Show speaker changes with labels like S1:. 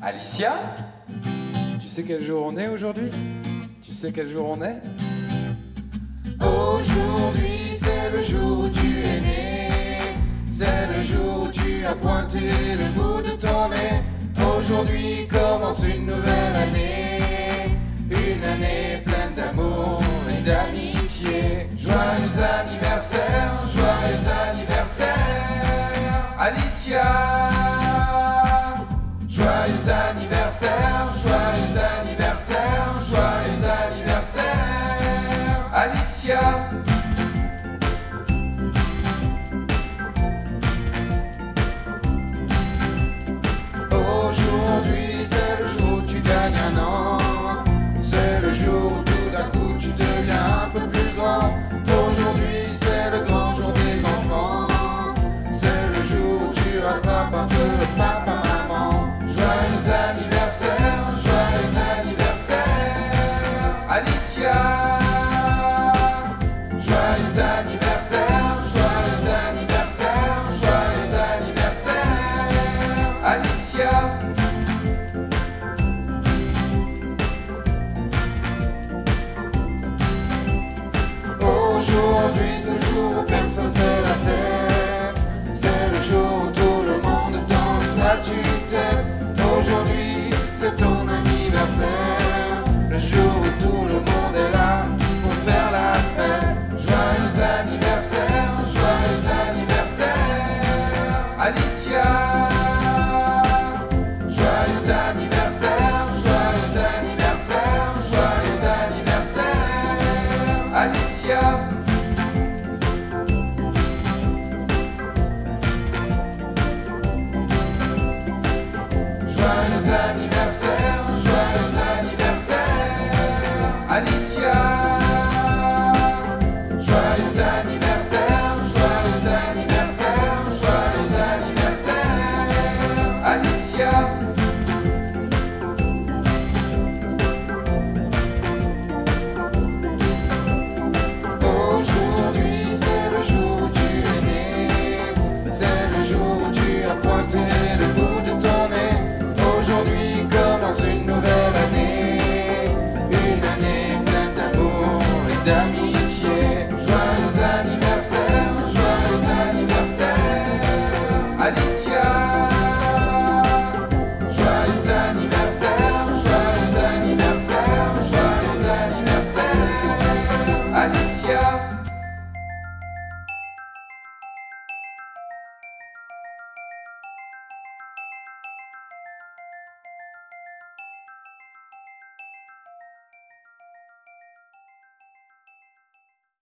S1: Alicia, tu sais quel jour on est aujourd'hui? Tu sais quel jour on est?
S2: Aujourd'hui c'est le jour où tu es né. C'est le jour où tu as pointé le bout de ton nez. Aujourd'hui commence une nouvelle année. Une année pleine d'amour et d'amitié.
S1: Joyeux anniversaire, joyeux anniversaire, Alicia. Joyeux anniversaire, joyeux anniversaire, joyeux anniversaire, Alicia.
S2: Aujourd'hui c'est le jour où tu gagnes un an. C'est le jour où tout d'un coup tu deviens un peu plus grand. Aujourd'hui c'est le grand jour des enfants. C'est le jour où tu rattrapes un peu papa, maman.
S1: Joyeux anniversaire, Alicia. Joyeux anniversaire, joyeux anniversaire, joyeux anniversaire, Alicia.
S2: Aujourd'hui c'est le jour où personne fait la tête. C'est le jour où tout le monde danse là-dessus.